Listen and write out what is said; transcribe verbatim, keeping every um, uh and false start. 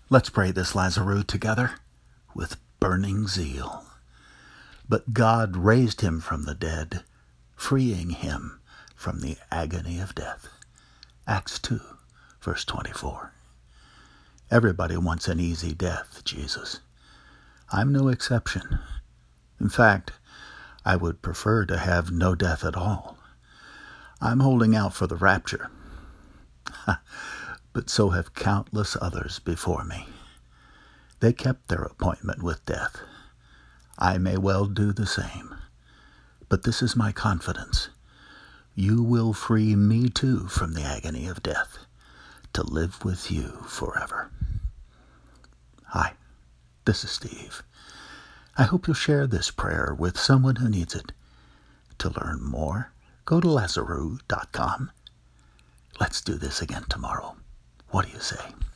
Let's pray this Lazarus together with burning zeal. But God raised him from the dead, freeing him from the agony of death. Acts two, verse twenty-four. Everybody wants an easy death, Jesus. I'm no exception. In fact, I would prefer to have no death at all. I'm holding out for the rapture. But so have countless others before me. They kept their appointment with death. I may well do the same. But this is my confidence. You will free me too from the agony of death, to live with you forever. Hi, this is Steve. I hope you'll share this prayer with someone who needs it. To learn more, go to Lazarus dot com. Let's do this again tomorrow. What do you say?